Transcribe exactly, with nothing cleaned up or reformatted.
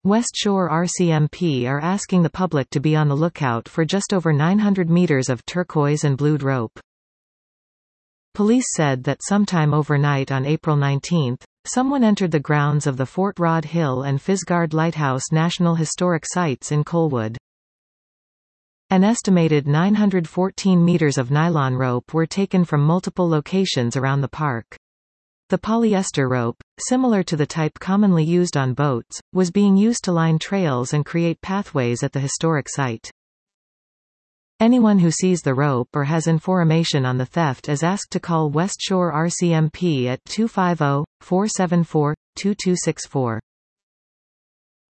West Shore R C M P are asking the public to be on the lookout for just over nine hundred meters of turquoise and blued rope. Police said that sometime overnight on April nineteenth, someone entered the grounds of the Fort Rod Hill and Fisgard Lighthouse National Historic Sites in Colwood. An estimated nine hundred fourteen meters of nylon rope were taken from multiple locations around the park. The polyester rope, similar to the type commonly used on boats, was being used to line trails and create pathways at the historic site. Anyone who sees the rope or has information on the theft is asked to call West Shore R C M P at two five zero, four seven four, two two six four.